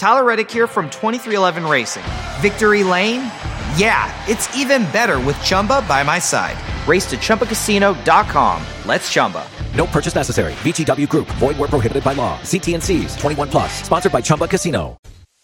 Tyler Reddick here from 2311 Racing. Victory Lane? Yeah, it's even better with Chumba by my side. Race to ChumbaCasino.com. Let's Chumba. No purchase necessary. VGW Group. Void where prohibited by law. See T&Cs. 21 plus. Sponsored by Chumba Casino.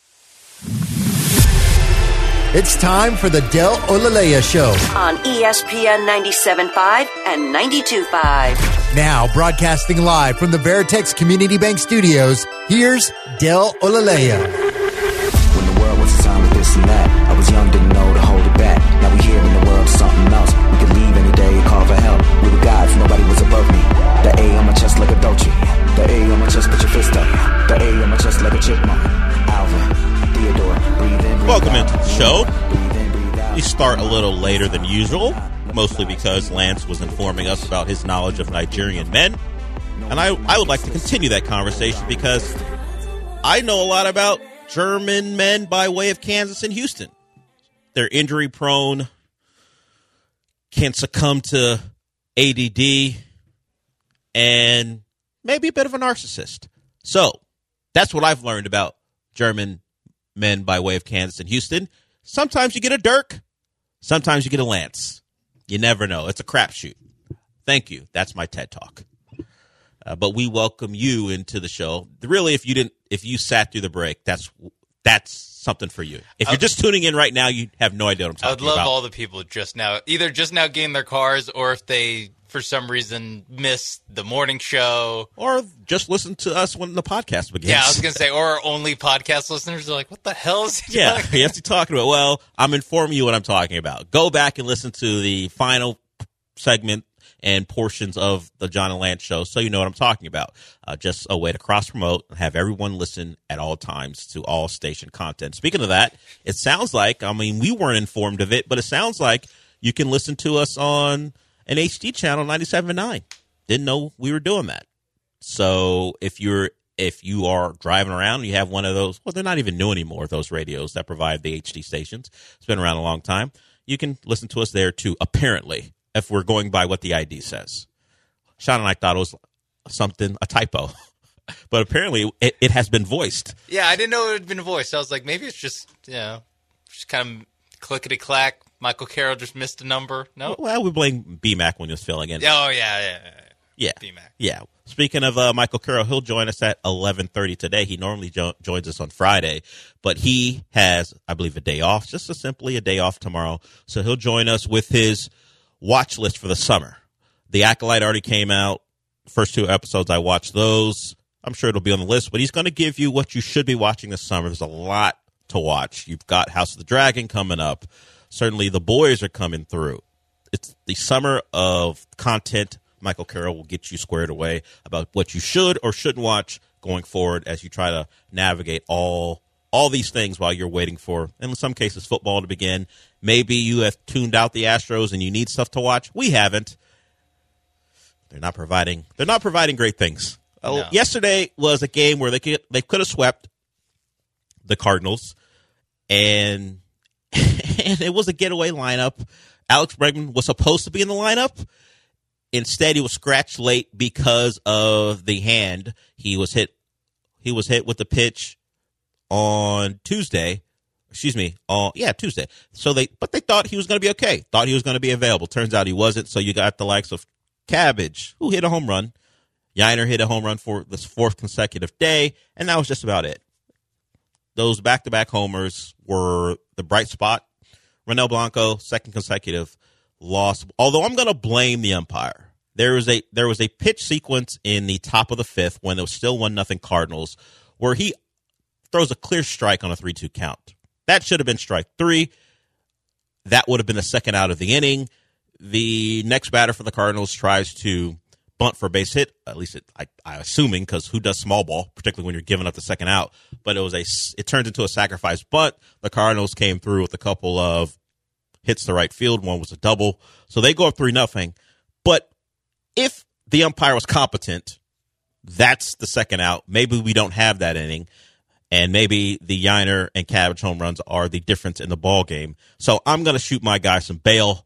It's time for the Del Olalea Show on ESPN 97.5 and 92.5. Now, broadcasting live from the Veritex Community Bank Studios, here's Del Olalea. When the world was a time of this and that, I was young, didn't know to hold it back. Now we here in the world, something else. We could leave any day and call for help. We were gods, nobody was above me. The A on my chest like a Dolce. The A on my chest, put your fist up. The A on my chest like a chipmunk. Alvin, Theodore, breathe in, breathe Welcome out. into the show. Breathe in, breathe out. We start a little later than usual, mostly because Lance was informing us about his knowledge of Nigerian men. And I would like to continue that conversation because I know a lot about German men by way of Kansas and Houston. They're injury prone, can succumb to ADD, and maybe a bit of a narcissist. So that's what I've learned about German men by way of Kansas and Houston. Sometimes you get a Dirk, sometimes you get a Lance. You never know. It's a crapshoot. Thank you. That's my TED Talk. But we welcome you into the show. Really, if you sat through the break, that's something for you. If you're just tuning in right now, you have no idea what I'm talking about. I would love all the people either just now getting their cars, or if they, for some reason, missed the morning show. Or just listen to us when the podcast begins. Yeah, I was going to say, or only podcast listeners are like, what the hell is he talking about? Yes, you're talking about. Well, I'm informing you what I'm talking about. Go back and listen to the final segment and portions of the John and Lance show so you know what I'm talking about. Just a way to cross-promote and have everyone listen at all times to all station content. Speaking of that, it sounds like, we weren't informed of it, but it sounds like you can listen to us on an HD channel, 97.9. Didn't know we were doing that. So if you are driving around and you have one of those, well, they're not even new anymore, those radios that provide the HD stations. It's been around a long time. You can listen to us there too, apparently, if we're going by what the ID says. Sean and I thought it was a typo. But apparently it has been voiced. Yeah, I didn't know it had been voiced. I was like, maybe it's just kind of clickety-clack. Michael Carroll just missed a number. No? Well, we blame BMAC when he was filling in. Oh, yeah. BMAC. Yeah. Speaking of Michael Carroll, he'll join us at 11:30 today. He normally joins us on Friday, but he has, I believe, a day off, just simply a day off tomorrow. So he'll join us with his watch list for the summer. The Acolyte already came out. First 2 episodes, I watched those. I'm sure it'll be on the list, but he's going to give you what you should be watching this summer. There's a lot to watch. You've got House of the Dragon coming up. Certainly the boys are coming through. It's the summer of content. Michael Carroll will get you squared away about what you should or shouldn't watch going forward as you try to navigate all these things while you're waiting for, in some cases, football to begin. Maybe you have tuned out the Astros and you need stuff to watch. We haven't. They're not providing great things. No. Yesterday was a game where they could have swept the Cardinals, and it was a getaway lineup. Alex Bregman was supposed to be in the lineup. Instead, he was scratched late because of the hand. He was hit with the pitch on Tuesday. Tuesday. So they thought he was going to be okay. Thought he was going to be available. Turns out he wasn't. So you got the likes of Cabbage, who hit a home run. Yiner hit a home run for this 4th consecutive day, and that was just about it. Those back-to-back homers were the bright spot. Ronel Blanco, 2nd consecutive loss. Although I'm going to blame the umpire. There was a pitch sequence in the top of the 5th when it was still 1-0 Cardinals, where he throws a clear strike on a 3-2 count. That should have been strike 3. That would have been the second out of the inning. The next batter for the Cardinals tries to bunt for a base hit, at least I'm assuming, because who does small ball, particularly when you're giving up the second out. But it turned into a sacrifice bunt. The Cardinals came through with a couple of hits to right field. One was a double. So they go up 3-0. But if the umpire was competent, that's the second out. Maybe we don't have that inning. And maybe the Yiner and Cabbage home runs are the difference in the ball game. So I'm going to shoot my guy some bail.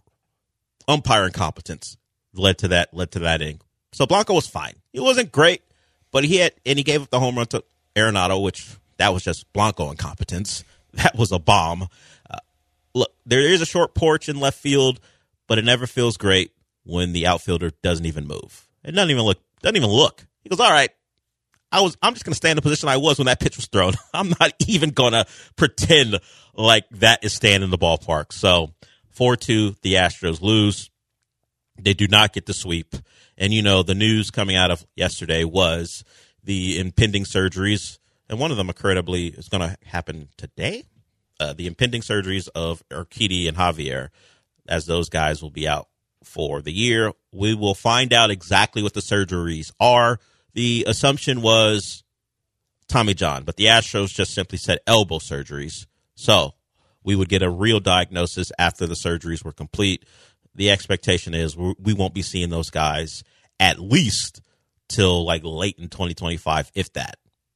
Umpire incompetence led to that inning. So Blanco was fine. He wasn't great, but he gave up the home run to Arenado, which that was just Blanco incompetence. That was a bomb. Look, there is a short porch in left field, but it never feels great when the outfielder doesn't even move. It doesn't even look. He goes, all right, I'm just going to stay in the position I was when that pitch was thrown. I'm not even going to pretend like that is staying in the ballpark. So 4-2, the Astros lose. They do not get the sweep. And, the news coming out of yesterday was the impending surgeries, and one of them, incredibly, is going to happen today. The impending surgeries of Urquidy and Javier, as those guys will be out for the year. We will find out exactly what the surgeries are. The assumption was Tommy John, but the Astros just simply said elbow surgeries. So we would get a real diagnosis after the surgeries were complete. The expectation is we won't be seeing those guys at least till like late in 2025, if that.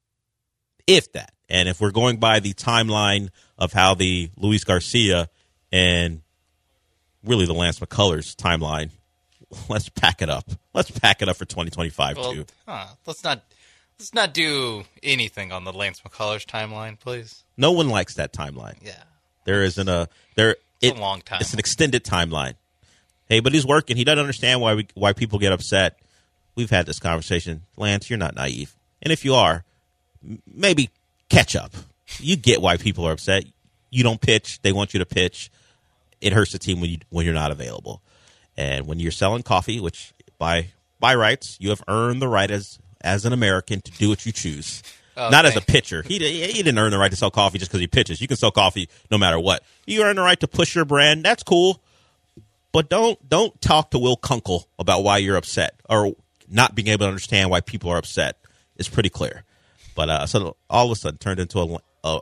And if we're going by the timeline of how the Luis Garcia and really the Lance McCullers timeline, let's pack it up. Let's pack it up for 2025 too. Let's not do anything on the Lance McCullers timeline, please. No one likes that timeline. Yeah, it's a long time. It's an extended timeline. Hey, but he's working. He doesn't understand why people get upset. We've had this conversation. Lance, you're not naive, and if you are, maybe catch up. You get why people are upset. You don't pitch. They want you to pitch. It hurts the team when you're not available. And when you're selling coffee, which by rights, you have earned the right as an American to do what you choose. Okay. Not as a pitcher. He didn't earn the right to sell coffee just because he pitches. You can sell coffee no matter what. You earn the right to push your brand. That's cool. But don't talk to Will Kunkel about why you're upset or not being able to understand why people are upset. It's pretty clear. But so all of a sudden turned into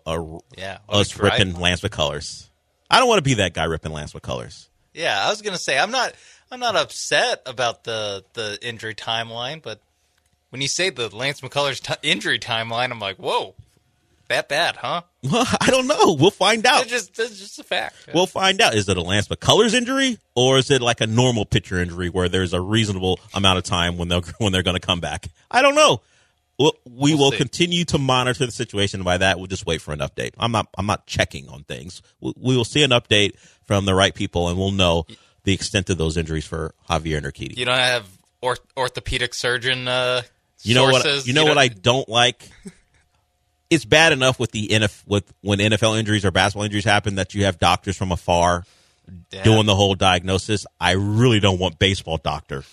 us ripping Lance McCullers. I don't want to be that guy ripping Lance McCullers. Yeah, I was gonna say I'm not upset about the injury timeline, but when you say the Lance McCullers injury timeline, I'm like, whoa, that bad, huh? Well, I don't know. We'll find out. It's just a fact. We'll find out. Is it a Lance McCullers injury, or is it like a normal pitcher injury where there's a reasonable amount of time when they're going to come back? I don't know. We will continue to monitor the situation. By that, we'll just wait for an update. I'm not checking on things. We will see an update from the right people, and we'll know the extent of those injuries for Javier and Urquidy. You don't have orthopedic surgeon You know sources? what I don't like? It's bad enough with when NFL injuries or basketball injuries happen that you have doctors from afar doing the whole diagnosis. I really don't want baseball doctor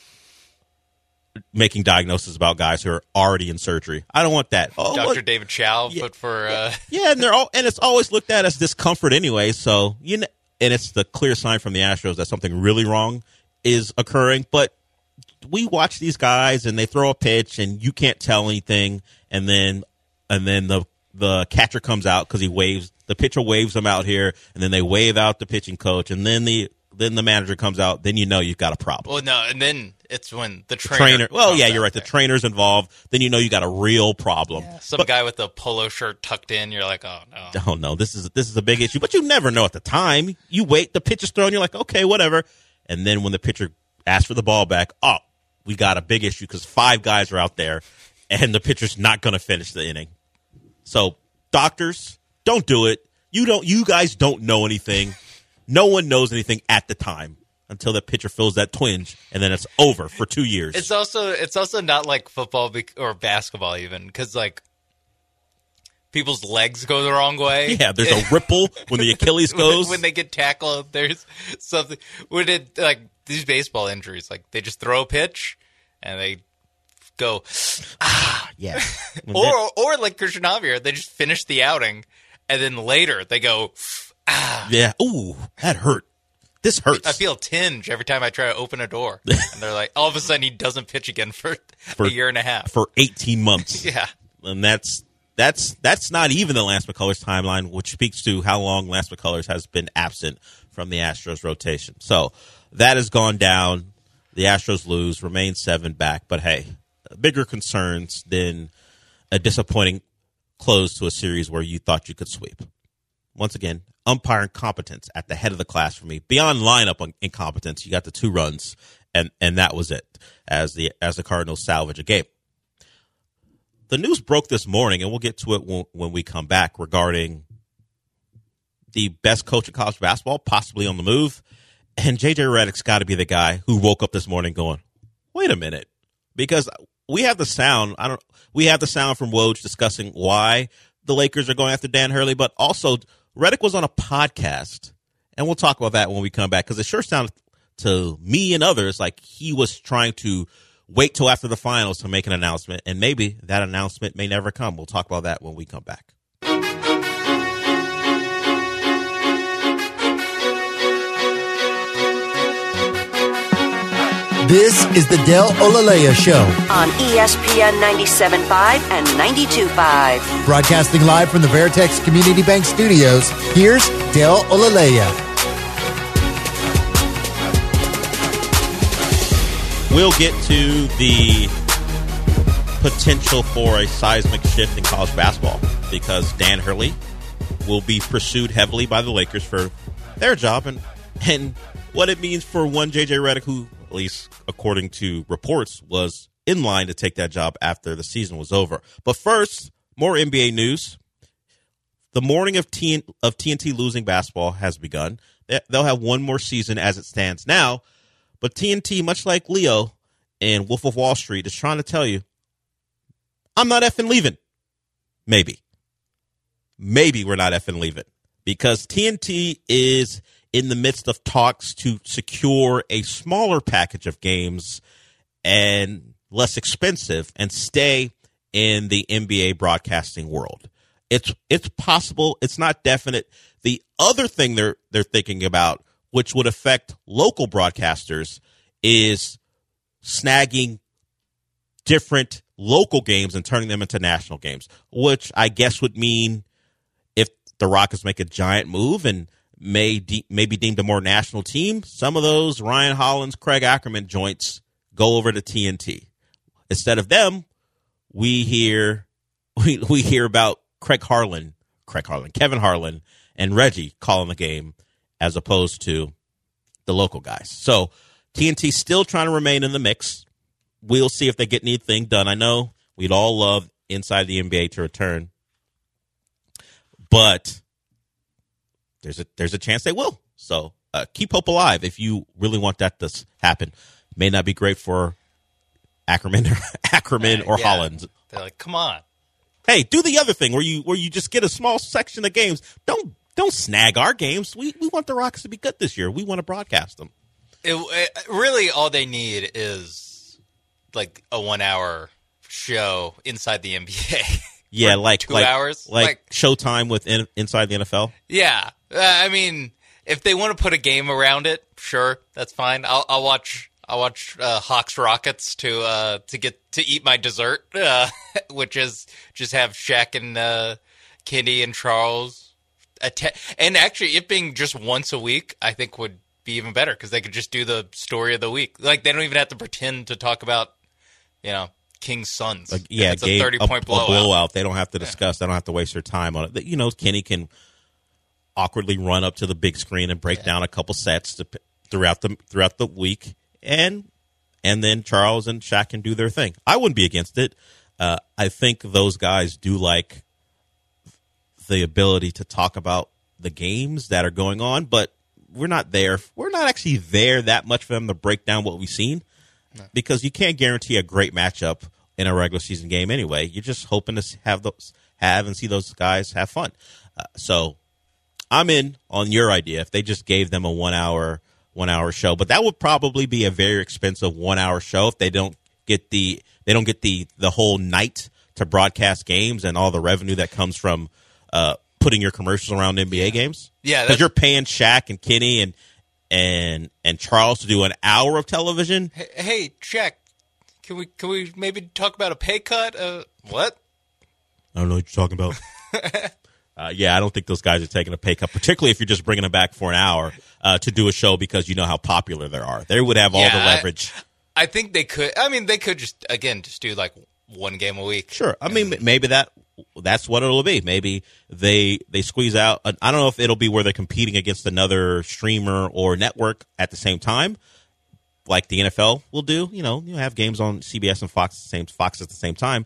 making diagnoses about guys who are already in surgery. I don't want that. Dr. David Chow put for yeah, and it's always looked at as discomfort anyway. So and it's the clear sign from the Astros that something really wrong is occurring. But we watch these guys and they throw a pitch and you can't tell anything, and then the catcher comes out because the pitcher waves them out here, and then they wave out the pitching coach, and then the manager comes out. Then you've got a problem. Well, no, and then it's when the trainer. Well, yeah, you're right. The trainer's involved. Then you got a real problem. Yeah. Some guy with a polo shirt tucked in. You're like, oh no, oh no, this is a big issue. But you never know at the time. You wait. The pitch is thrown. You're like, okay, whatever. And then when the pitcher asks for the ball back, we got a big issue because 5 guys are out there, and the pitcher's not going to finish the inning. So doctors, don't do it. You guys don't know anything. No one knows anything at the time until the pitcher feels that twinge, and then it's over for 2 years. It's also not like football or basketball even, because like people's legs go the wrong way. Yeah, there's a ripple when the Achilles goes. When they get tackled, there's something. When it like these baseball injuries, like they just throw a pitch and they go yeah. or like Christian Javier, they just finish the outing and then later they go yeah. Ooh, that hurt. This hurts. I feel a tinge every time I try to open a door. And they're like, all of a sudden he doesn't pitch again for a year and a half. For 18 months. Yeah. And that's not even the Lance McCullers timeline, which speaks to how long Lance McCullers has been absent from the Astros rotation. So that has gone down. The Astros lose, remain 7 back. But hey, bigger concerns than a disappointing close to a series where you thought you could sweep. Once again, umpire incompetence at the head of the class for me. Beyond lineup incompetence, you got the 2 runs, and that was it as the Cardinals salvage a game. the news broke this morning, and we'll get to it when we come back, regarding the best coach in college basketball, possibly on the move. And J.J. Redick's got to be the guy who woke up this morning going, wait a minute, because we have the sound. We have the sound from Woj discussing why the Lakers are going after Dan Hurley, but also Redick was on a podcast, and we'll talk about that when we come back, because it sure sounded to me and others like he was trying to wait till after the finals to make an announcement, and maybe that announcement may never come. We'll talk about that when we come back. This is the Del Olalea Show, on ESPN 97.5 and 92.5. broadcasting live from the Veritex Community Bank Studios. Here's Del Olalea. We'll get to the potential for a seismic shift in college basketball, because Dan Hurley will be pursued heavily by the Lakers for their job, and what it means for one J.J. Redick, who, at least according to reports, was in line to take that job after the season was over. But first, more NBA news. The morning of TNT losing basketball has begun. They'll have one more season as it stands now, but TNT, much like Leo in Wolf of Wall Street, is trying to tell you, I'm not effing leaving. Maybe we're not effing leaving, because TNT is in the midst of talks to secure a smaller package of games and less expensive and stay in the NBA broadcasting world. It's possible. It's not definite. The other thing they're thinking about, which would affect local broadcasters, is snagging different local games and turning them into national games, which I guess would mean if the Rockets make a giant move and may be deemed a more national team, some of those Ryan Hollins, Craig Ackerman joints go over to TNT. Instead of them, we hear about Kevin Harlan, and Reggie calling the game, as opposed to the local guys. So TNT still trying to remain in the mix. We'll see if they get anything done. I know we'd all love Inside the NBA to return, but there's a chance they will. So keep hope alive if you really want that to happen. May not be great for Ackerman or Hollins. They're like, come on. Hey, do the other thing where you just get a small section of games. Don't snag our games. We want the Rockets to be good this year. We want to broadcast them. Really, all they need is like a 1 hour show inside the NBA. Yeah, like 2 hours, like Showtime with Inside the NFL. Yeah, I mean, if they want to put a game around it, sure, that's fine. I'll watch Hawks Rockets to eat my dessert, which is just have Shaq and Kenny and Charles. And actually, it being just once a week, I think would be even better, because they could just do the story of the week. Like, they don't even have to pretend to talk about, King's Suns. It's a 30-point blowout. They don't have to discuss. They don't have to waste their time on it. Kenny can awkwardly run up to the big screen and break down a couple sets throughout the week, and then Charles and Shaq can do their thing. I wouldn't be against it. I think those guys do like the ability to talk about the games that are going on, but we're not there. We're not actually there that much for them to break down what we've seen. No. Because you can't guarantee a great matchup in a regular season game anyway. You're just hoping to have and see those guys have fun. So I'm in on your idea if they just gave them a 1 hour show, but that would probably be a very expensive 1 hour show if they don't get the whole night to broadcast games and all the revenue that comes from putting your commercials around NBA games. Yeah, because you're paying Shaq and Kenny and Charles to do an hour of television. Hey, Shaq, can we maybe talk about a pay cut? What? I don't know what you're talking about. Yeah, I don't think those guys are taking a pay cut, particularly if you're just bringing them back for an hour to do a show because you know how popular they are. They would have all the leverage. I think they could. I mean, they could just do like one game a week. Sure. I mean, maybe that's what it'll be. Maybe they squeeze out. I don't know if it'll be where they're competing against another streamer or network at the same time, like the NFL will do. You have games on CBS and Fox at the same time.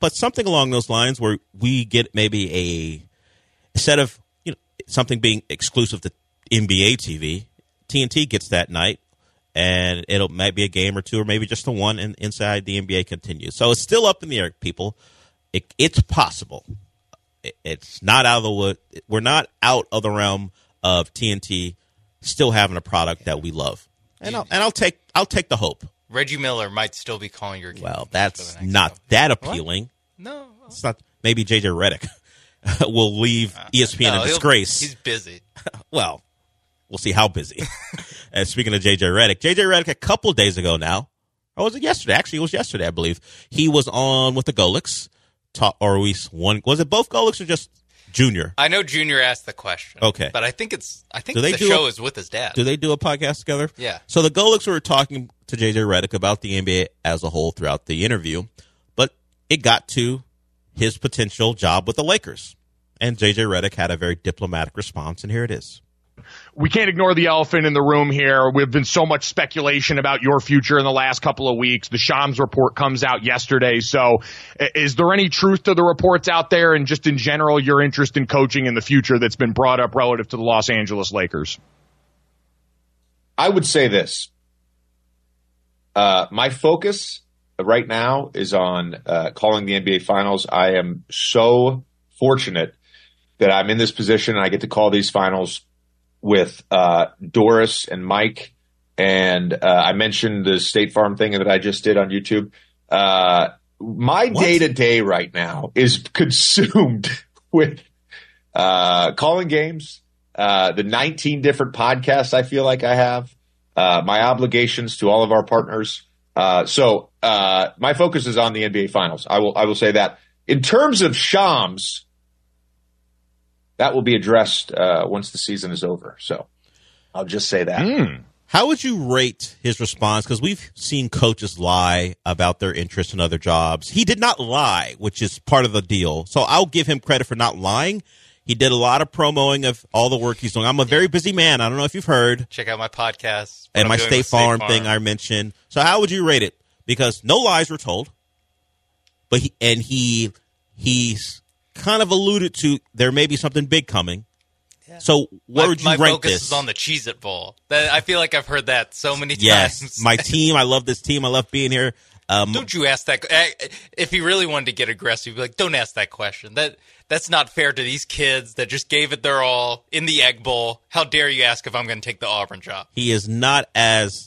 but something along those lines where we get maybe instead of something being exclusive to NBA TV, TNT gets that night, and it might be a game or two, or maybe just the one inside the NBA continues. So it's still up in the air, people. It's possible. It's not out of the wood. We're not out of the realm of TNT still having a product that we love, and I'll take the hope. Reggie Miller might still be calling your game. Well, that's not that appealing. What? No, it's not. Maybe JJ Redick will leave ESPN in disgrace. He's busy. Well, we'll see how busy. And speaking of JJ Redick a couple days ago now, or was it yesterday? Actually, it was yesterday, I believe. He was on with the Golics. Was it both Golics or just Junior? I know Junior asked the question. Okay. But I think the show is with his dad. Do they do a podcast together? Yeah. So the Golics were talking to JJ Redick about the NBA as a whole throughout the interview, but it got to his potential job with the Lakers. And JJ Redick had a very diplomatic response, and here it is. We can't ignore the elephant in the room here. We've been so much speculation about your future in the last couple of weeks. The Shams report comes out yesterday. So is there any truth to the reports out there, and just in general, your interest in coaching in the future that's been brought up relative to the Los Angeles Lakers? I would say this. My focus right now is on calling the NBA Finals. I am so fortunate that I'm in this position and I get to call these finals with Doris and Mike, and I mentioned the State Farm thing that I just did on YouTube. My day-to-day right now is consumed with calling games, the 19 different podcasts I feel like I have, my obligations to all of our partners. So my focus is on the NBA Finals. I will say that. In terms of Shams, that will be addressed once the season is over. So I'll just say that. How would you rate his response? Because we've seen coaches lie about their interest in other jobs. He did not lie, which is part of the deal. So I'll give him credit for not lying. He did a lot of promoting of all the work he's doing. I'm a very busy man. I don't know if you've heard. Check out my podcast. And my State Farm thing I mentioned. So how would you rate it? Because no lies were told. But he's kind of alluded to there may be something big coming. Yeah. So where would you rank this? My focus is on the Cheez-It Bowl. I feel like I've heard that so many times. Yes, my team. I love this team. I love being here. Don't you ask that? If he really wanted to get aggressive, he'd be like, don't ask that question. That's not fair to these kids that just gave it their all in the Egg Bowl. How dare you ask if I'm going to take the Auburn job? He is not as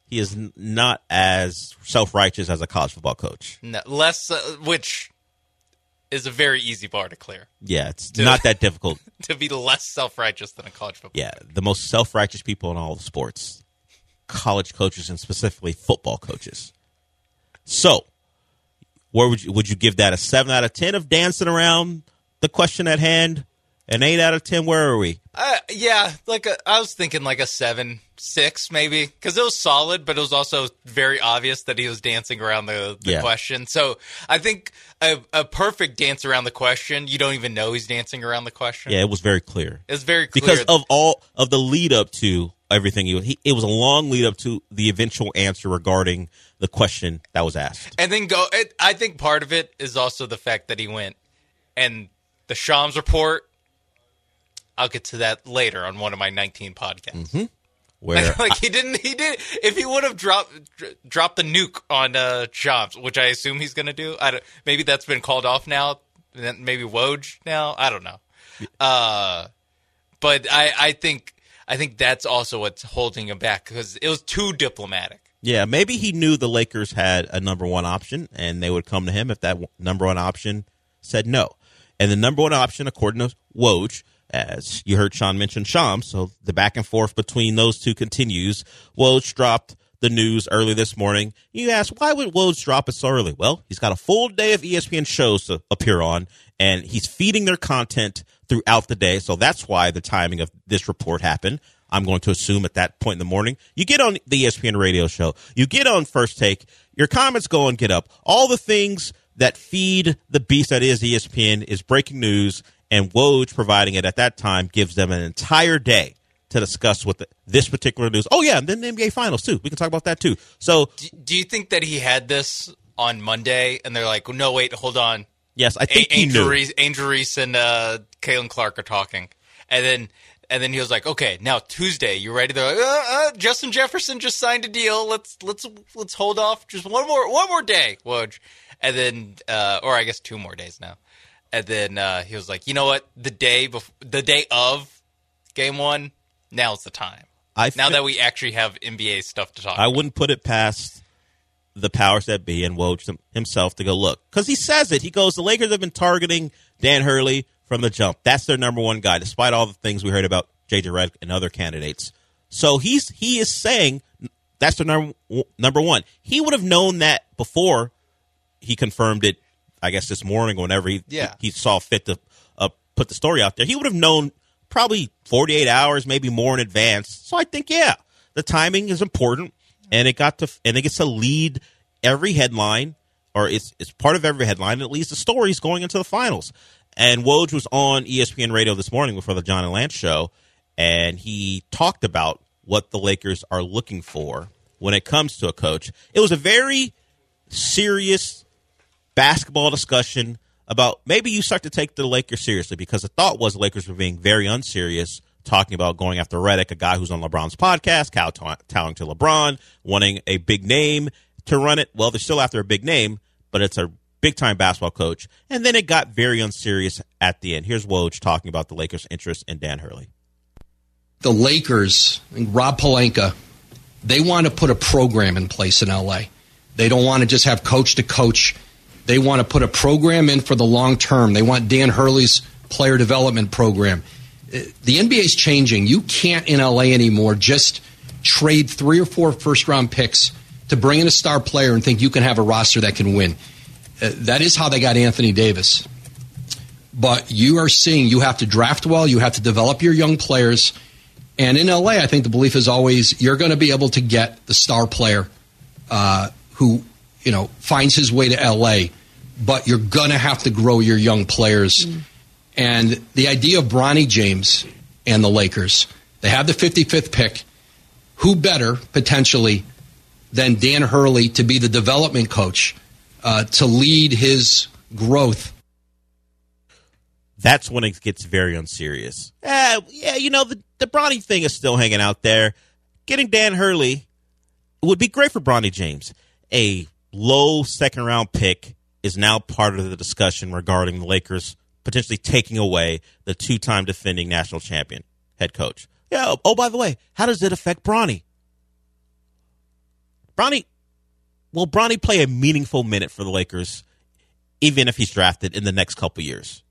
self-righteous as a college football coach. No, less, which is a very easy bar to clear. Yeah, it's not that difficult. To be less self-righteous than a college football coach. Yeah, the most self-righteous people in all the sports. College coaches, and specifically football coaches. So, where would you give that? A 7 out of 10 of dancing around the question at hand? An 8 out of 10? Where are we? Yeah, I was thinking like a 7-6 maybe, because it was solid, but it was also very obvious that he was dancing around the question. So I think a perfect dance around the question, you don't even know he's dancing around the question. Yeah, it was very clear. It was very clear. Because of all of the lead up to everything, it was a long lead up to the eventual answer regarding the question that was asked. And then I think part of it is also the fact that he went, and the Shams report, I'll get to that later on one of my 19 podcasts. Mm-hmm. Where he did. If he would have dropped the nuke on Shams, which I assume he's going to do. Maybe that's been called off now. Maybe Woj now. I don't know. But I think that's also what's holding him back, because it was too diplomatic. Yeah, maybe he knew the Lakers had a number one option, and they would come to him if that number one option said no. And the number one option, according to Woj, as you heard Sean mention Shams, so the back and forth between those two continues. Woj dropped the news early this morning. You ask, why would Woj drop it so early? Well, he's got a full day of ESPN shows to appear on, and he's feeding their content throughout the day, so that's why the timing of this report happened. I'm going to assume at that point in the morning. You get on the ESPN radio show. You get on First Take. Your comments go and get up. All the things that feed the beast that is ESPN is breaking news, and Woj providing it at that time gives them an entire day to discuss with this particular news. Oh, yeah, and then the NBA Finals, too. We can talk about that, too. So, do you think that he had this on Monday, and they're like, no, wait, hold on. Yes, I think he knew. Angel Reese and Caitlin Clark are talking, and then he was like, okay, now Tuesday, you ready? They're like, Justin Jefferson just signed a deal. Let's hold off just one more day, Woj. And then, or I guess 2 more days now. And then he was like, you know what? The day of Game 1, now's the time. Now that we actually have NBA stuff to talk about. I wouldn't put it past the powers that be and Woj himself to go look. Because he says it. He goes, the Lakers have been targeting Dan Hurley from the jump. That's their number one guy, despite all the things we heard about J.J. Redick and other candidates. So he is saying that's their number one. He would have known that before he confirmed it, I guess, this morning or whenever he saw fit to put the story out there. He would have known probably 48 hours, maybe more in advance. So I think, the timing is important, and it gets to lead every headline, or it's part of every headline. It leads the stories going into the finals. And Woj was on ESPN Radio this morning before the John and Lance show, and he talked about what the Lakers are looking for when it comes to a coach. It was a very serious basketball discussion about maybe you start to take the Lakers seriously, because the thought was the Lakers were being very unserious, talking about going after Redick, a guy who's on LeBron's podcast, kowtowing to LeBron, wanting a big name to run it. Well, they're still after a big name, but it's a big-time basketball coach. And then it got very unserious at the end. Here's Woj talking about the Lakers' interest in Dan Hurley. The Lakers, Rob Pelinka, they want to put a program in place in L.A. They don't want to just have coach-to-coach. They want to put a program in for the long term. They want Dan Hurley's player development program. The NBA is changing. You can't in L.A. anymore just trade 3 or 4 first-round picks to bring in a star player and think you can have a roster that can win. That is how they got Anthony Davis. But you are seeing you have to draft well, you have to develop your young players. And in L.A., I think the belief is always you're going to be able to get the star player who finds his way to L.A., but you're going to have to grow your young players. And the idea of Bronny James and the Lakers, they have the 55th pick. Who better, potentially, than Dan Hurley to be the development coach to lead his growth? That's when it gets very unserious. The Bronny thing is still hanging out there. Getting Dan Hurley would be great for Bronny James. A low second-round pick is now part of the discussion regarding the Lakers potentially taking away the 2-time defending national champion head coach. Yeah. Oh, by the way, how does it affect Bronny? Will Bronny play a meaningful minute for the Lakers, even if he's drafted in the next couple years?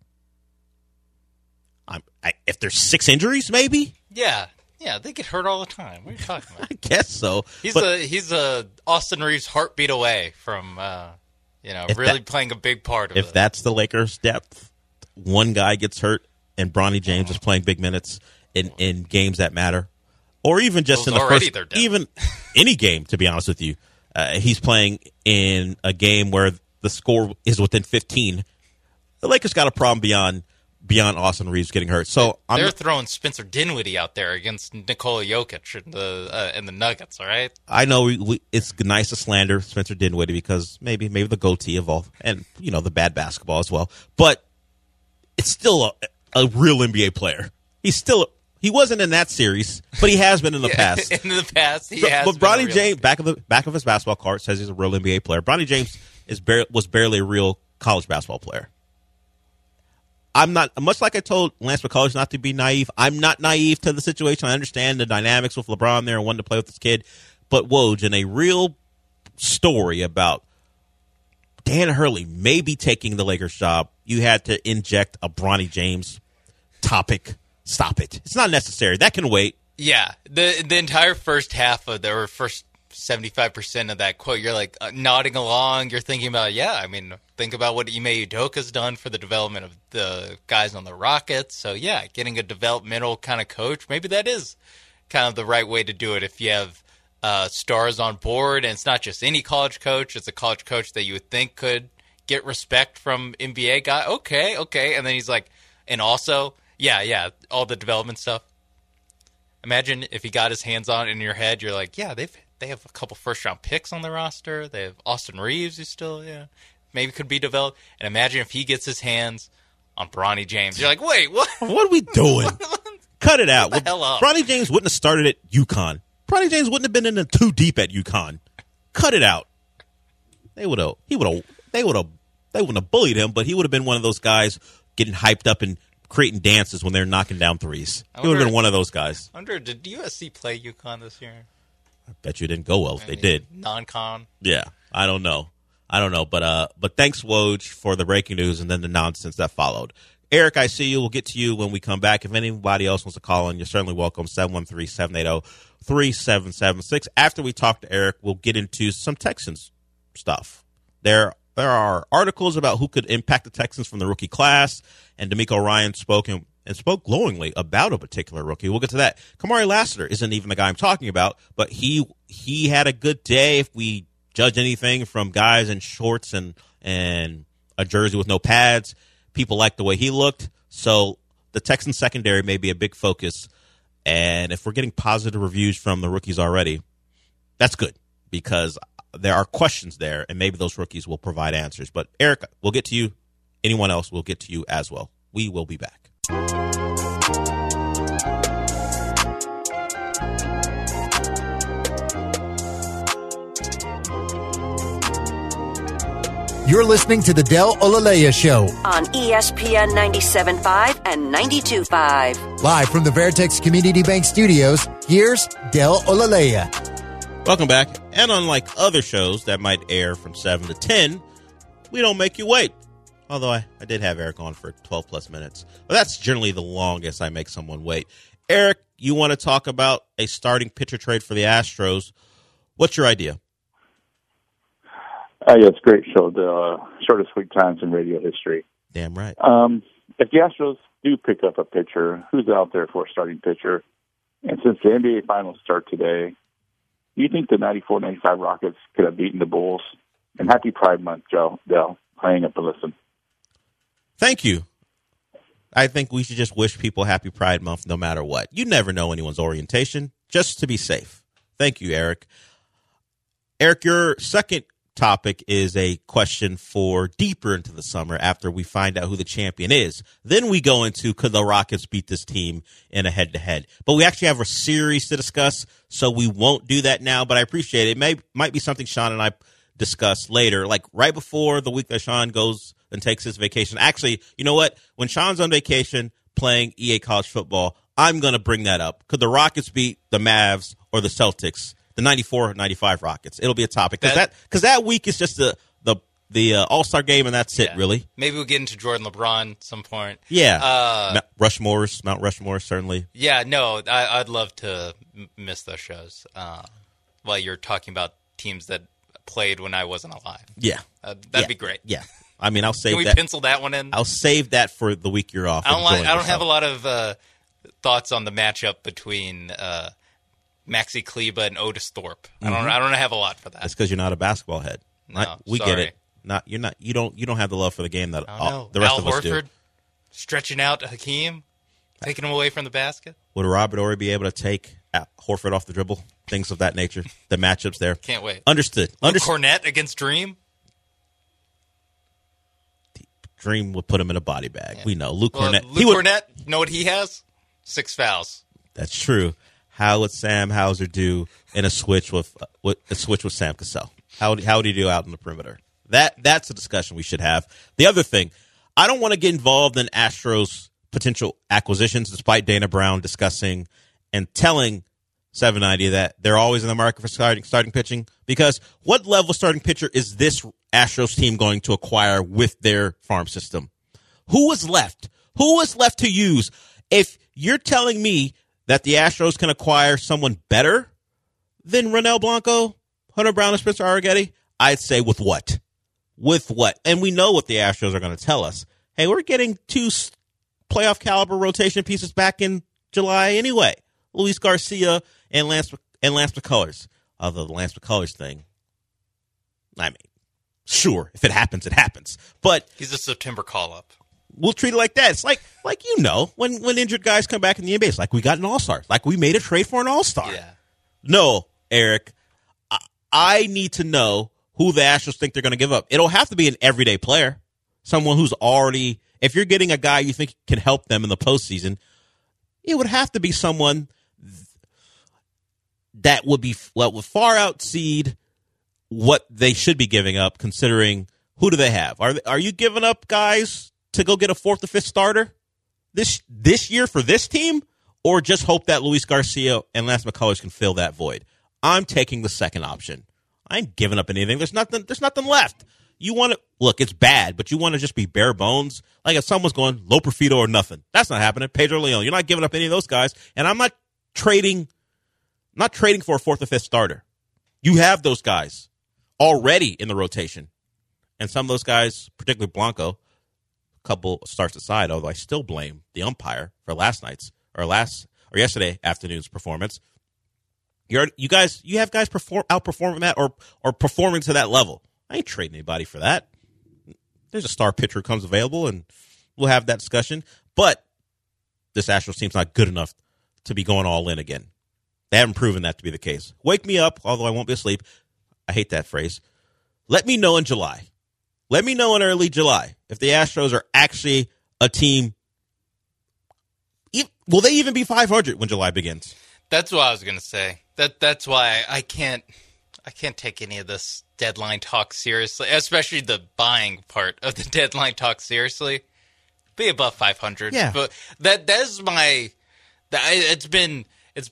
If there's 6 injuries, maybe? Yeah, they get hurt all the time. What are you talking about? I guess so. He's a Austin Reeves heartbeat away from really playing a big part of it. If that's the Lakers' depth, one guy gets hurt and Bronny James is playing big minutes in games that matter, or even just in the first, even any game, to be honest with you. He's playing in a game where the score is within 15. The Lakers got a problem beyond Austin Reeves getting hurt. So they're throwing Spencer Dinwiddie out there against Nikola Jokic and the Nuggets. All right, I know it's nice to slander Spencer Dinwiddie because maybe the goatee evolved and the bad basketball as well. But it's still a real NBA player. He wasn't in that series, but he has been in the past. In the past, he has. But Bronny James, back of his basketball card, says he's a real NBA player. Bronny James was barely a real college basketball player. I'm not, much like I told Lance McCullers not to be naive, I'm not naive to the situation. I understand the dynamics with LeBron there and wanting to play with this kid. But Woj, in a real story about Dan Hurley maybe taking the Lakers job, you had to inject a Bronny James topic. Stop it. It's not necessary. That can wait. Yeah. The entire first half of their first 75% of that quote, you're like nodding along. You're thinking about, think about what Ime Udoka's done for the development of the guys on the Rockets. So, getting a developmental kind of coach, maybe that is kind of the right way to do it if you have stars on board. And it's not just any college coach. It's a college coach that you would think could get respect from NBA guy. Okay. And then he's like, and also, all the development stuff. Imagine if he got his hands on it in your head, you're like, they they have a couple first-round picks on the roster. They have Austin Reeves, who still, maybe could be developed. And imagine if he gets his hands on Bronny James. You're like, wait, what? What are we doing? Cut it out. What the hell up? Bronny James wouldn't have started at UConn. Bronny James wouldn't have been in the too deep at UConn. Cut it out. They wouldn't have bullied him, but he would have been one of those guys getting hyped up and creating dances when they're knocking down threes. He would have been one of those guys. I wonder, did USC play UConn this year? I bet you it didn't go well if they did. Non-con. Yeah, I don't know. But thanks, Woj, for the breaking news and then the nonsense that followed. Eric, I see you. We'll get to you when we come back. If anybody else wants to call in, you're certainly welcome. 713-780-3776. After we talk to Eric, we'll get into some Texans stuff. There are articles about who could impact the Texans from the rookie class, and D'Amico Ryan spoke glowingly about a particular rookie. We'll get to that. Kamari Lassiter isn't even the guy I'm talking about, but he had a good day. If we judge anything from guys in shorts and a jersey with no pads, people like the way he looked. So the Texans secondary may be a big focus, and if we're getting positive reviews from the rookies already, that's good because there are questions there, and maybe those rookies will provide answers. But, Eric, we'll get to you. Anyone else, we'll get to you as well. We will be back. You're listening to the Del Olaleya Show on ESPN 97.5 and 92.5. Live from the Veritex Community Bank Studios, here's Del Olaleya. Welcome back. And unlike other shows that might air from 7 to 10, we don't make you wait. Although I did have Eric on for 12 plus minutes. But that's generally the longest I make someone wait. Eric, you want to talk about a starting pitcher trade for the Astros. What's your idea? Yeah, it's a great show. The shortest wait times in radio history. Damn right. If the Astros do pick up a pitcher, who's out there for a starting pitcher? And since the NBA Finals start today, do you think the 94-95 Rockets could have beaten the Bulls? And happy Pride Month, Joe. Del, hang up and listen. Thank you. I think we should just wish people happy Pride Month no matter what. You never know anyone's orientation, just to be safe. Thank you, Eric. Eric, your second topic is a question for deeper into the summer after we find out who the champion is. Then we go into could the Rockets beat this team in a head-to-head. But we actually have a series to discuss, so we won't do that now, but I appreciate it. It might be something Sean and I discuss later, like right before the week that Sean goes and takes his vacation. Actually, you know what? When Sean's on vacation playing EA College football, I'm going to bring that up. Could the Rockets beat the Mavs or the Celtics? The 94-95 Rockets. It'll be a topic because that week is just the All-Star game, and that's it, really. Maybe we'll get into Jordan LeBron at some point. Yeah. Mount Rushmore, certainly. Yeah, no, I'd love to miss those shows while you're talking about teams that played when I wasn't alive. Yeah. That'd be great. Yeah. I mean, I'll save that. Can we pencil that one in? I'll save that for the week you're off. I don't have a lot of thoughts on the matchup between Maxi Kleba and Otis Thorpe. I don't have a lot for that. That's because you're not a basketball head. No, we sorry. get it. You don't have the love for the game that the rest Al of us Horford do. Stretching out Hakeem, taking him away from the basket. Would Robert Horry be able to take Horford off the dribble? Things of that nature. The matchups there. Can't wait. Understood. Luke Cornett against Dream. Dream would put him in a body bag. Yeah. We know Luke Cornett. Cornett. You know what he has? 6 fouls. That's true. How would Sam Hauser do in a switch with Sam Cassell? How would he do out in the perimeter? That's a discussion we should have. The other thing, I don't want to get involved in Astros potential acquisitions, despite Dana Brown discussing and telling 790 that they're always in the market for starting pitching. Because what level starting pitcher is this Astros team going to acquire with their farm system? Who is left? Who is left to use? If you're telling me that the Astros can acquire someone better than Ronel Blanco, Hunter Brown, and Spencer Arrighetti, I'd say with what? With what? And we know what the Astros are going to tell us. Hey, we're getting 2 playoff caliber rotation pieces back in July anyway. Luis Garcia and Lance McCullers. Although the Lance McCullers thing, I mean, sure, if it happens, it happens. But he's a September call-up. We'll treat it like that. It's like when injured guys come back in the NBA, it's like we got an all-star. Like we made a trade for an all-star. Yeah. No, Eric, I need to know who the Astros think they're going to give up. It'll have to be an everyday player, someone who's already, if you're getting a guy you think can help them in the postseason, it would have to be someone that would far outseed what they should be giving up, considering who do they have? Are you giving up guys to go get a fourth or fifth starter this year for this team, or just hope that Luis Garcia and Lance McCullers can fill that void? I'm taking the second option. I ain't giving up anything. There's nothing left. You want to look, it's bad, but you want to just be bare bones. Like if someone's going low Perfido or nothing. That's not happening. Pedro Leon. You're not giving up any of those guys. And I'm not trading for a fourth or fifth starter. You have those guys already in the rotation. And some of those guys, particularly Blanco, a couple starts aside, although I still blame the umpire for yesterday afternoon's performance. You have guys outperforming that or performing to that level. I ain't trading anybody for that. There's a star pitcher who comes available, and we'll have that discussion. But this Astros team's not good enough to be going all in again. They haven't proven that to be the case. Wake me up, although I won't be asleep. I hate that phrase. Let me know in July. Let me know in early July if the Astros are actually a team. Will they even be 500 when July begins? That's what I was going to say. That's why I can't take any of this deadline talk seriously, especially the buying part of the deadline talk seriously. Be above 500. Yeah. But that is my. It's been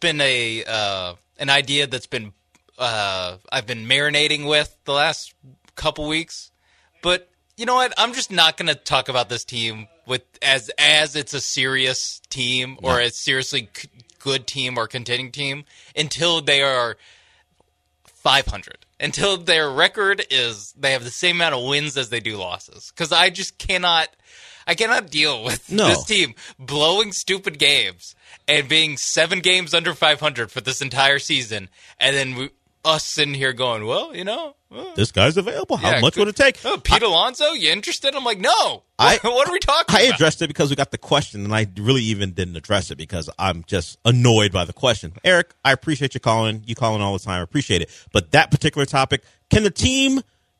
an idea that's been I've been marinating with the last couple weeks. But you know what? I'm just not going to talk about this team as it's a serious team or a seriously good team or contending team until they are 500. Until their record is they have the same amount of wins as they do losses. Because I just cannot deal with this team blowing stupid games and being 7 games under 500 for this entire season, and then us sitting here going, well, this guy's available. How much would it take? Oh, Pete Alonso, you interested? I'm like, no. What are we talking about? I addressed it because we got the question, and I really even didn't address it because I'm just annoyed by the question. Eric, I appreciate you calling. You calling all the time. I appreciate it. But that particular topic, can the team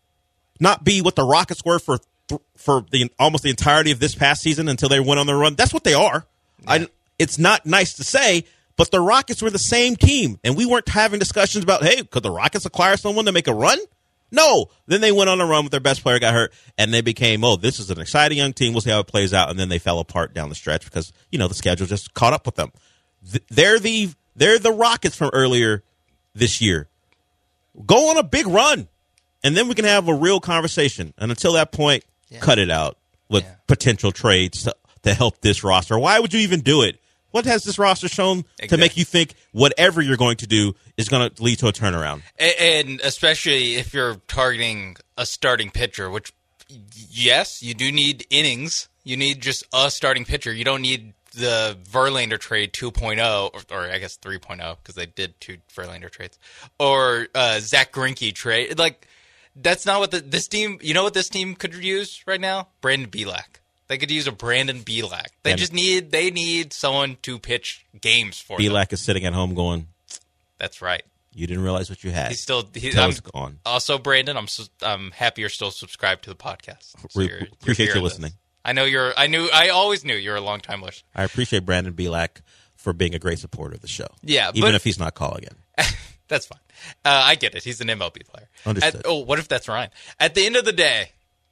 not be what the Rockets were for almost the entirety of this past season until they went on their run? That's what they are. Yeah. It's not nice to say, but the Rockets were the same team, and we weren't having discussions about, hey, could the Rockets acquire someone to make a run? No. Then they went on a run with their best player got hurt, and they became, this is an exciting young team. We'll see how it plays out. And then they fell apart down the stretch because, the schedule just caught up with them. They're the Rockets from earlier this year. Go on a big run, and then we can have a real conversation. And until that point, cut it out with potential trades to help this roster. Why would you even do it? What has this roster shown to make you think whatever you're going to do is going to lead to a turnaround? And especially if you're targeting a starting pitcher, which, yes, you do need innings. You need just a starting pitcher. You don't need the Verlander trade 2.0, or I guess 3.0, because they did 2 Verlander trades, or Zach Greinke trade. Like, that's not what this team – you know what this team could use right now? Brandon Bielak. They could use a Brandon Bielak. They need someone to pitch games for them. Bielak is sitting at home going, that's right. You didn't realize what you had. He's still gone. Also, Brandon, I'm happy you're still subscribed to the podcast. So appreciate you listening. I always knew you're a long time listener. I appreciate Brandon Bielak for being a great supporter of the show. Yeah, even if he's not calling in. That's fine. I get it. He's an MLB player. Understood. What if that's Ryan? At the end of the day,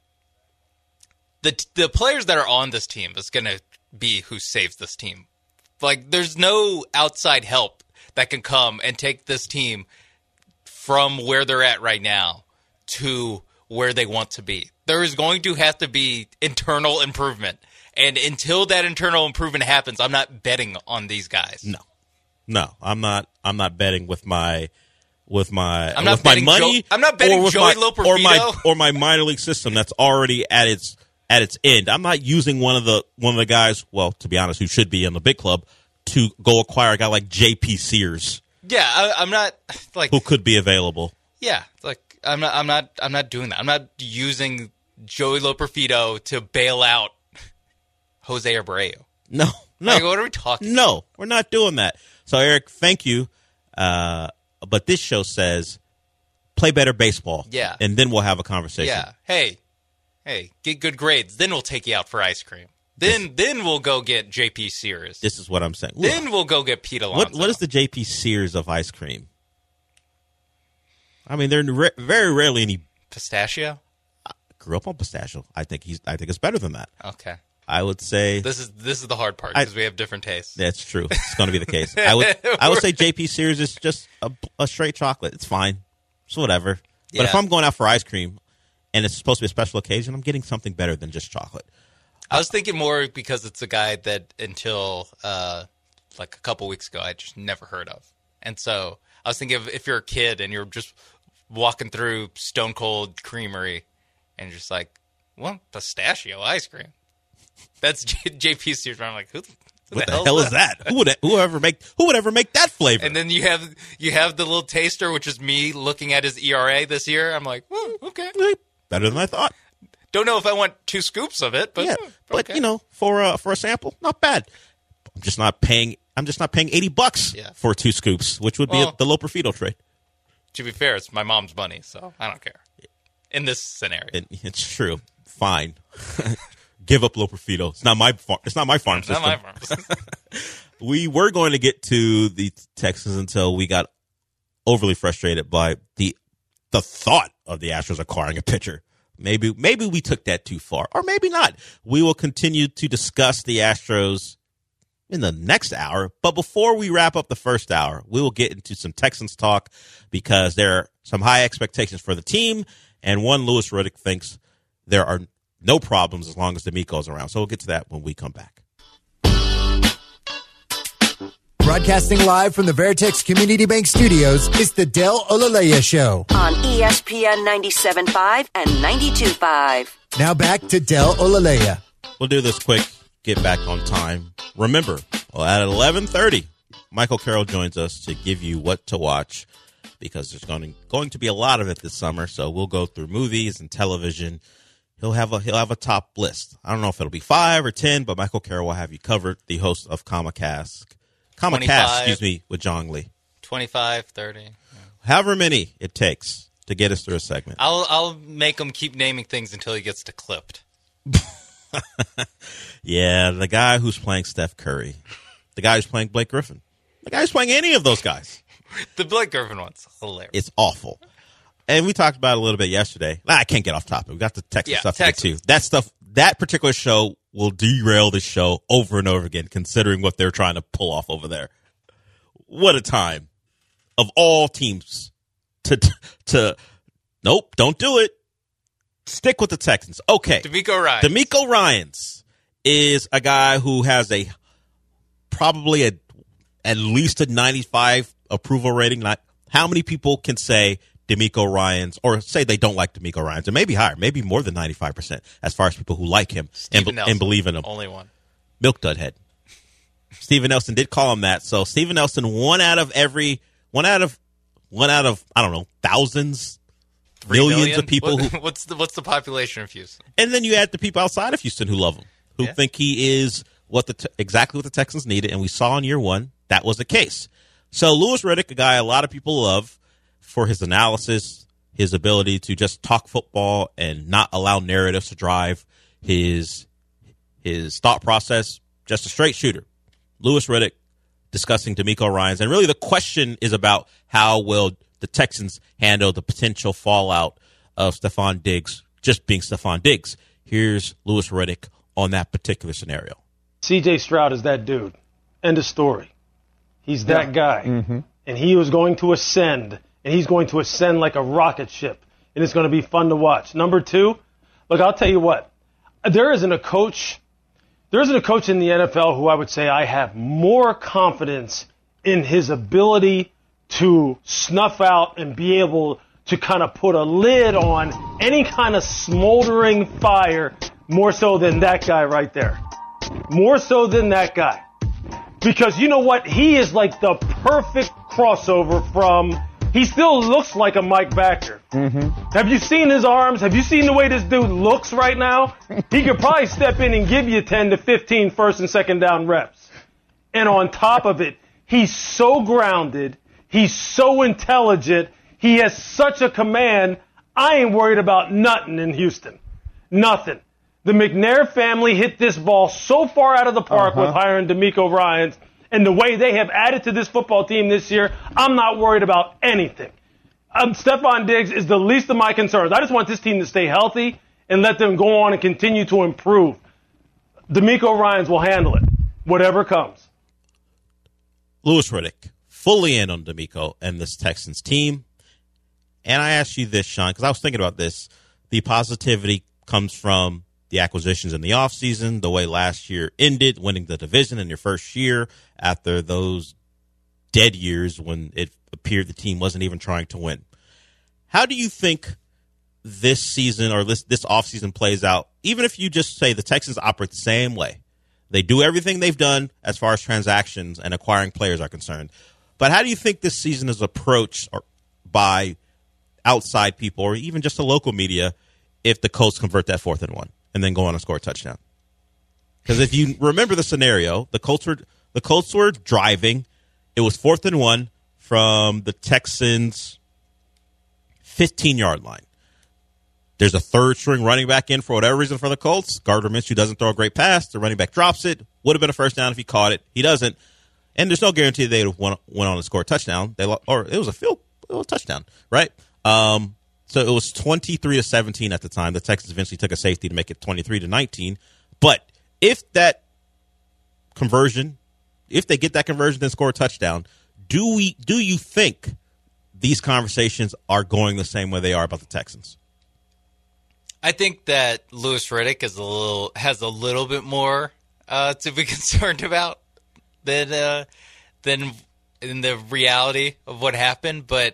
the players that are on this team is going to be who saves this team. Like, there's no outside help that can come and take this team from where they're at right now to where they want to be. There is going to have to be internal improvement. And until that internal improvement happens, I'm not betting on these guys. No, I'm not betting with my money. I'm not betting Joey Loperfido or my minor league system that's already at its end. I'm not using one of the guys, well, to be honest, who should be in the big club to go acquire a guy like J.P. Sears. Yeah, I'm not like who could be available. Yeah, like I'm not doing that. I'm not using Joey Loperfido to bail out Jose Abreu. No. Like, what are we talking? No, we're not doing that. So, Eric, thank you. But this show says play better baseball. Yeah. And then we'll have a conversation. Yeah. Hey, get good grades. Then we'll take you out for ice cream. Then we'll go get J.P. Sears. This is what I'm saying. Then we'll go get Pete Alonso. What is the J.P. Sears of ice cream? I mean, there are very rarely any pistachio. I grew up on pistachio. I think it's better than that. Okay. I would say this is the hard part because we have different tastes. That's true. It's going to be the case. I would say J.P. Sears is just a straight chocolate. It's fine. It's whatever. But if I'm going out for ice cream and it's supposed to be a special occasion, I'm getting something better than just chocolate. I was thinking more because it's a guy that until like a couple weeks ago I just never heard of. And so I was thinking if you're a kid and you're just walking through Stone Cold Creamery and you're just like, well, pistachio ice cream. That's J.P. Sears. I'm like, who what the hell is that? Who would ever make that flavor? And then you have the little taster, which is me looking at his ERA this year. I'm like, okay, better than I thought. Don't know if I want 2 scoops of it, but yeah, but okay. For a sample, not bad. I'm just not paying $80 for 2 scoops, which would be the low profito trade. To be fair, it's my mom's money, so I don't care. In this scenario, it's true. Fine, give up low profito. It's not my farm. It's not my farm system. Not my farm. We were going to get to the Texans until we got overly frustrated by the thought of the Astros acquiring a pitcher. Maybe we took that too far, or maybe not. We will continue to discuss the Astros in the next hour. But before we wrap up the first hour, we will get into some Texans talk because there are some high expectations for the team. And one, Louis Riddick thinks there are no problems as long as D'Amico's around. So we'll get to that when we come back. Broadcasting live from the Veritex Community Bank Studios, it's the Del Olaleya Show. On ESPN 97.5 and 92.5. Now back to Del Olaleya. We'll do this quick, get back on time. Remember, at 11:30, Michael Carroll joins us to give you what to watch because there's going to be a lot of it this summer. So we'll go through movies and television. He'll have a top list. I don't know if it'll be 5 or 10, but Michael Carroll will have you covered. The host of Comcast, with John Lee. 25, 30. Yeah. However many it takes to get us through a segment. I'll make him keep naming things until he gets to clipped. Yeah, the guy who's playing Steph Curry. The guy who's playing Blake Griffin. The guy who's playing any of those guys. The Blake Griffin one's hilarious. It's awful. And we talked about it a little bit yesterday. I can't get off topic. We got the Texas stuff to get to. That particular show will derail the show over and over again, considering what they're trying to pull off over there. What a time. Of all teams to nope, don't do it. Stick with the Texans. Okay. DeMeco Ryans is a guy who has probably at least a 95 approval rating. How many people can say DeMeco Ryans, or say they don't like DeMeco Ryans, and maybe higher, maybe more than 95% as far as people who like him and believe in him. Only one. Milk Dud Head. Steven Nelson did call him that. So Steven Nelson, one out of I don't know, thousands, millions of people. What's the population of Houston? And then you add the people outside of Houston who love him, who think he is exactly what the Texans needed. And we saw in year one that was the case. So Louis Riddick, a guy a lot of people love for his analysis, his ability to just talk football and not allow narratives to drive his thought process, just a straight shooter. Louis Riddick discussing DeMeco Ryans. And really the question is about how will the Texans handle the potential fallout of Stephon Diggs just being Stephon Diggs. Here's Louis Riddick on that particular scenario. C.J. Stroud is that dude. End of story. He's that guy. Mm-hmm. And he was going to ascend. And he's going to ascend like a rocket ship. And it's going to be fun to watch. Number 2, look, I'll tell you what. There isn't a coach in the NFL who I would say I have more confidence in his ability to snuff out and be able to kind of put a lid on any kind of smoldering fire more so than that guy right there. More so than that guy. Because you know what? He is like the perfect crossover from... He still looks like a Mike Baxter. Mm-hmm. Have you seen his arms? Have you seen the way this dude looks right now? He could probably step in and give you 10 to 15 first and second down reps. And on top of it, he's so grounded. He's so intelligent. He has such a command. I ain't worried about nothing in Houston. Nothing. The McNair family hit this ball so far out of the park with hiring DeMeco Ryans, and the way they have added to this football team this year, I'm not worried about anything. Stephon Diggs is the least of my concerns. I just want this team to stay healthy and let them go on and continue to improve. DeMeco Ryans will handle it, whatever comes. Louis Riddick, fully in on DeMeco and this Texans team. And I asked you this, Sean, because I was thinking about this. The positivity comes from the acquisitions in the offseason, the way last year ended, winning the division in your first year after those dead years when it appeared the team wasn't even trying to win. How do you think this season or this offseason plays out, even if you just say the Texans operate the same way? They do everything they've done as far as transactions and acquiring players are concerned. But how do you think this season is approached by outside people or even just the local media if the Colts convert that 4th and 1 and then go on and score a touchdown? Because if you remember the scenario, the Colts were driving. It was 4th and 1 from the Texans' 15-yard line. There's a third-string running back in for whatever reason for the Colts. Gardner Minshew doesn't throw a great pass. The running back drops it. Would have been a first down if he caught it. He doesn't. And there's no guarantee they would have went on to score a touchdown. Or it was a touchdown, right? So it was 23-17 at the time. The Texans eventually took a safety to make it 23-19. But if that conversion, if they get that conversion and score a touchdown, do you think these conversations are going the same way they are about the Texans? I think that Louis Riddick has a little bit more to be concerned about than in the reality of what happened. But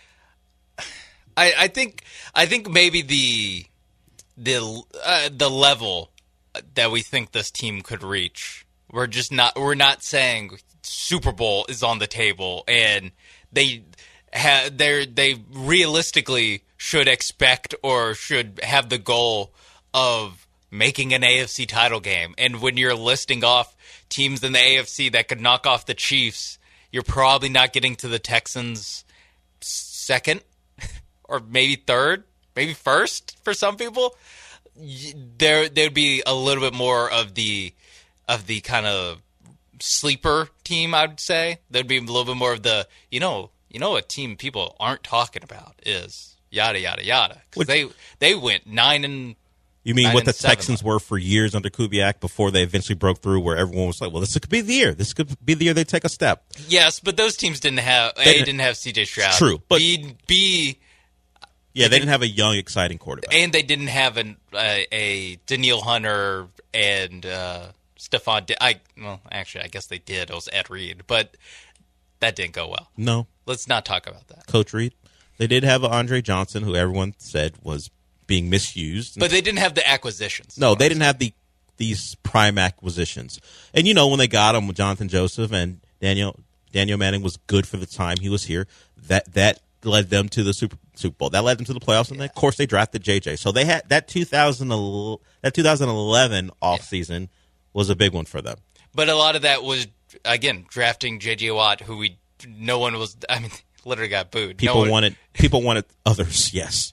I think maybe the level that we think this team could reach, we're not saying Super Bowl is on the table, and they realistically should expect or should have the goal of making an AFC title game. And when you're listing off teams in the AFC that could knock off the Chiefs, you're probably not getting to the Texans second or maybe third, maybe first for some people. There'd be a little bit more of the kind of sleeper team, I would say. There'd be a little bit more of the, you know what team people aren't talking about is yada, yada, yada. Because they went 9-7. You mean what the Texans were for years under Kubiak before they eventually broke through, where everyone was like, well, this could be the year. This could be the year they take a step. Yes, but those teams didn't have C.J. Stroud. True. But they didn't have a young, exciting quarterback. And they didn't have a Danielle Hunter and Stephon. I guess they did. It was Ed Reed, but that didn't go well. No. Let's not talk about that. Coach Reed. They did have Andre Johnson, who everyone said was being misused. But they didn't have the acquisitions. No, they didn't have these prime acquisitions. And, when they got him with Jonathan Joseph and Daniel Manning was good for the time he was here, that led them to the Super Bowl. That led them to the playoffs, and of course they drafted JJ. So they had that 2011 offseason was a big one for them. But a lot of that was, again, drafting JJ Watt, who literally got booed. People wanted others, yes.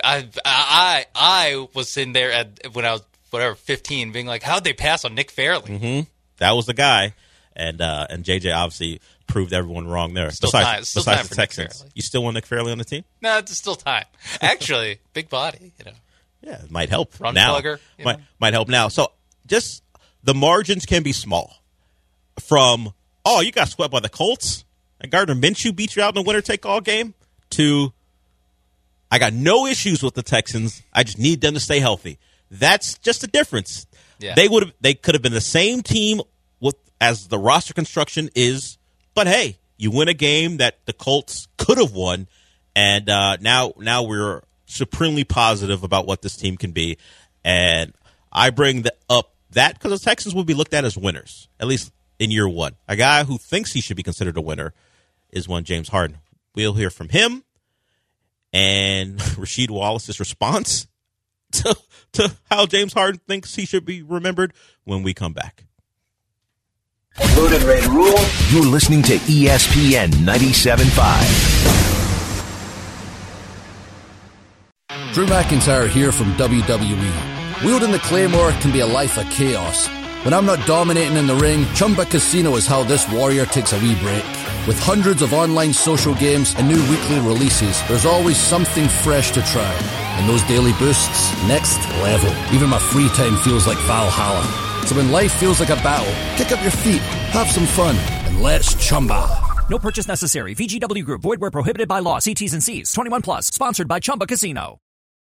I was sitting there when I was 15, being like, how'd they pass on Nick Fairley? Mm-hmm. That was the guy, and JJ obviously proved everyone wrong there. Besides the Texans, you still want Nick Fairley on the team? No, it's still time. Actually, big body, Yeah, it might help Run now. Plugger, might help now. So just the margins can be small. From you got swept by the Colts and Gardner Minshew beat you out in the winner-take-all game to I got no issues with the Texans. I just need them to stay healthy. That's just a difference. Yeah. They could have been the same team as the roster construction is, but hey, you win a game that the Colts could have won, and now we're supremely positive about what this team can be. And I bring up that because the Texans will be looked at as winners, at least in year one. A guy who thinks he should be considered a winner is one James Harden. We'll hear from him and Rasheed Wallace's response to how James Harden thinks he should be remembered when we come back. Loaded, ready to roll. You're listening to ESPN 97.5. Drew McIntyre here from WWE. Wielding the Claymore can be a life of chaos. When I'm not dominating in the ring, Chumba Casino is how this warrior takes a wee break. With hundreds of online social games and new weekly releases, there's always something fresh to try. And those daily boosts, next level. Even my free time feels like Valhalla. So when life feels like a battle, kick up your feet, have some fun, and let's Chumba. No purchase necessary. VGW Group. Void where prohibited by law. See T's and C's. 21 plus. Sponsored by Chumba Casino.